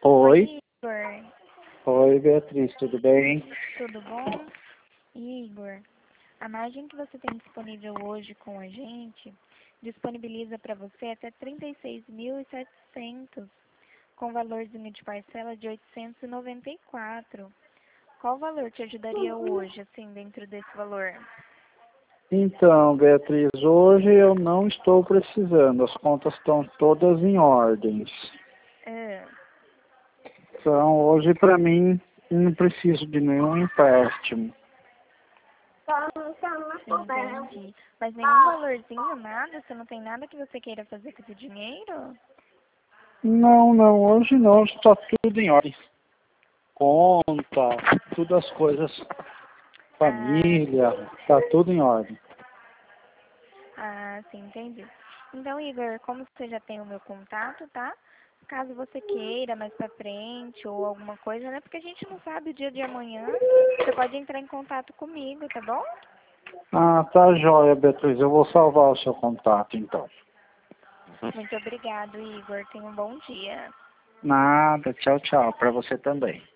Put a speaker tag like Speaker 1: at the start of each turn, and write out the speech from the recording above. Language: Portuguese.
Speaker 1: Oi,
Speaker 2: Igor.
Speaker 1: oi Beatriz, tudo bem?
Speaker 2: Tudo bom? Igor, a margem que você tem disponível hoje com a gente disponibiliza para você até 36.700, com valorzinho de parcela de 894. Qual valor te ajudaria hoje, assim, dentro desse valor?
Speaker 1: Então, Beatriz, hoje eu não estou precisando, as contas estão todas em ordens.
Speaker 2: Ah,
Speaker 1: Então, hoje para mim não preciso de nenhum empréstimo.
Speaker 2: entendi. Mas nenhum valorzinho, nada? Você não tem nada que você queira fazer com esse dinheiro?
Speaker 1: Não, hoje não, está tudo em ordem. Conta, tudo as coisas,
Speaker 2: Ah,
Speaker 1: família, está tudo em ordem.
Speaker 2: sim, entendi. Então, Igor, como você já tem o meu contato, tá? Caso você queira mais pra frente ou alguma coisa, né? Porque a gente não sabe o dia de amanhã. Você pode entrar em contato comigo, tá bom?
Speaker 1: Ah, tá joia, Beatriz, eu vou salvar o seu contato então.
Speaker 2: Muito obrigado, Igor. Tenha um bom dia.
Speaker 1: Nada, tchau, tchau, para você também.